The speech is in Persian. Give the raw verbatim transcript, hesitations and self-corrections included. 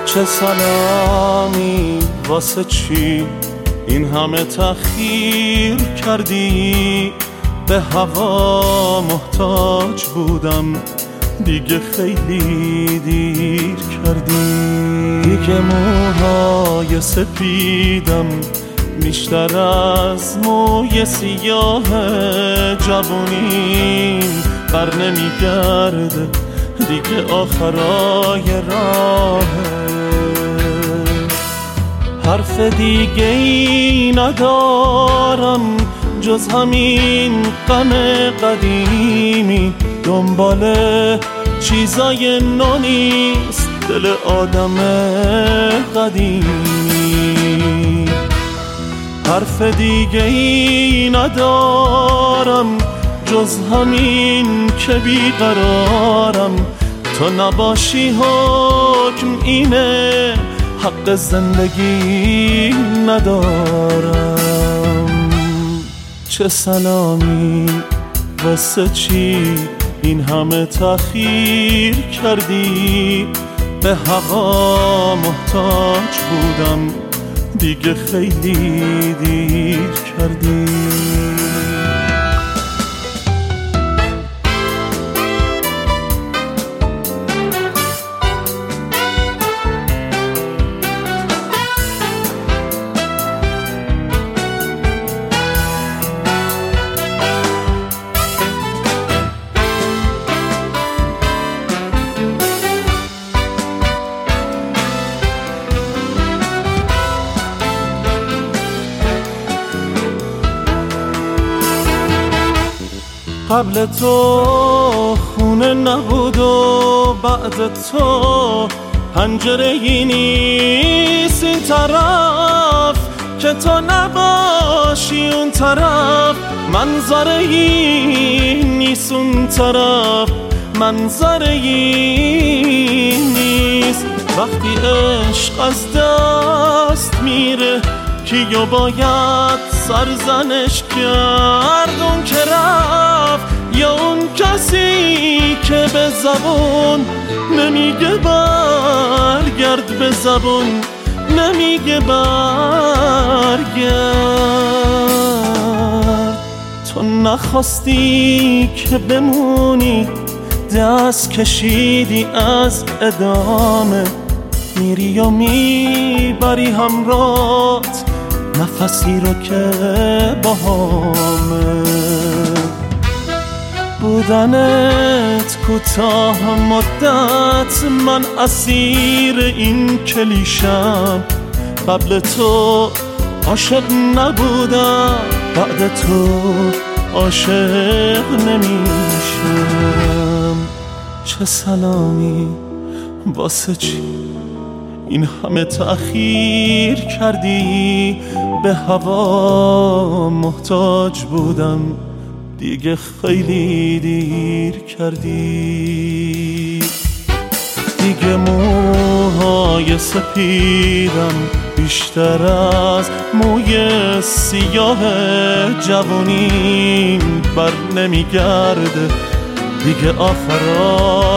چه سلامی واسه چی این همه تأخیر کردی؟ به هوا محتاج بودم دیگه خیلی دیر کردی. دیگه موهای سپیدم بیشتر از موی سیاه جوونیم بر نمیگرده دیگه آخرای راهه. حرف دیگه ای ندارم جز همین غم قدیمی، دنبال چیزای نو نیست دل آدم قدیمی. حرف دیگه ای ندارم جز همین که بیقرارم، تو نباشی حکم اینه حق زندگی ندارم. چه سلامی واسه چی این همه تأخیر کردی؟ به هوا محتاج بودم دیگه خیلی دیر کردی. قبل تو خونه نبود و بعد تو پنجره ای نیست این طرف که تو نباشی اون طرف، منظره ای نیست اون طرف منظره ای نیست. وقتی عشق از دست میره کیو باید سرزنش کرد؟ اون که رفت یا اون کسی که به زبون نمیگه برگرد، به زبون نمیگه برگرد. تو نخواستی که بمونی، دست کشیدی از ادامه، میری و میبری همراهت نفسی رو که باهامه. بودنت کوتاه مدت، من اسیر این کلیشم. قبل تو عاشق نبودم، بعد تو عاشق نمیشم. چه سلامی واسه چی این همه تأخیر کردی؟ به هوا محتاج بودم دیگه خیلی دیر کردی. دیگه موهای سپیدم بیشتر از موی سیاه جوونیم بر نمیگرده دیگه آخرای